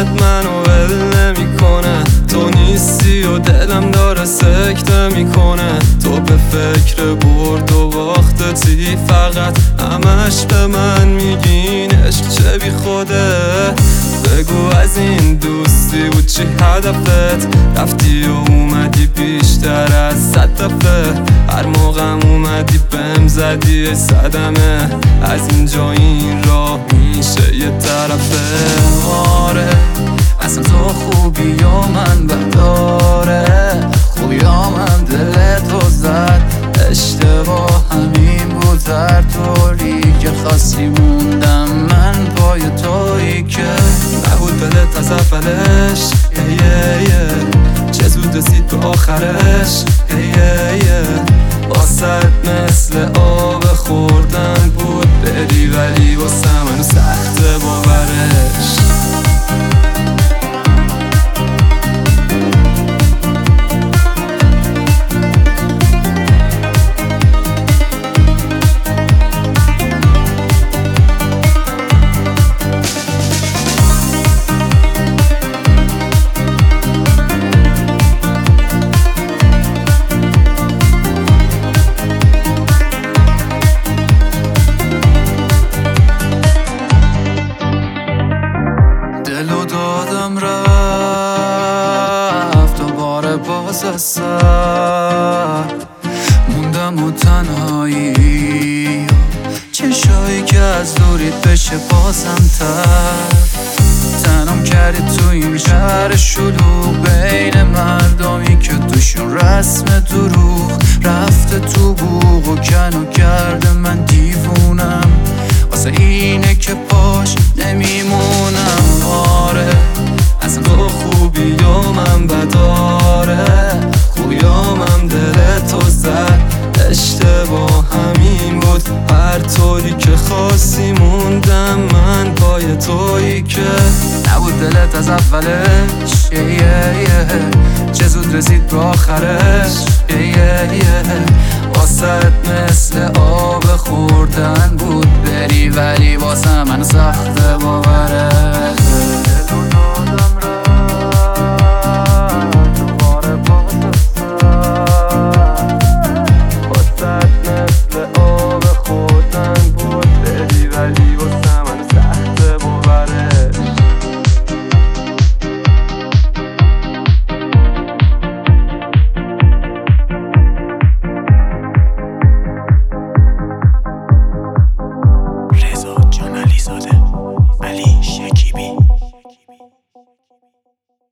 دستت منو ول نمیکنه، تو نیستی و دلم داره سکته میکنه. تو به فکر برد و باختتی، فقط همش به من میگین عشق چه بی خوده. بگو از این دوستی بود چی هدفت؟ رفتی و اومدی بیشتر از 100 دفعه، هر موقعم اومدی بهم زدی صدمه. از اینجا این راه میشه یه طرفه. آره اصلا تو خوبی یا من بداره، خوبی یا من دل تو زد، اشتباه همین بود. هر طوری که خواستی موندم من پای تویی که نبود دلت از اولش. چه زود رسید به آخرش. واسه مثل آب خوردن بود بری، ولی واسه من سخته باورش. دلو دادم رفت دوباره باز از سر، موندم و تنهایی، چشایی که از دوریت بشه بازم تر. تنم کردی تو این شهر شلوغ، بین مردمی که توشون رسم دروغ رفته تو بوق و کنو کرده. من دیوونم واسه اینه که پاش نمیمونم. آره اصلا تو خوبی یا من بداره، خوبی یا من دل تو زد، اشتباه همین بود. هر طوری که خواستی موندم من پای تویی که نبود دلت از اولش. چه زود رسید به آخرش. واسه مثل آب خوردن بود بری، ولی واسه من سخته باورش. علی شکیبی.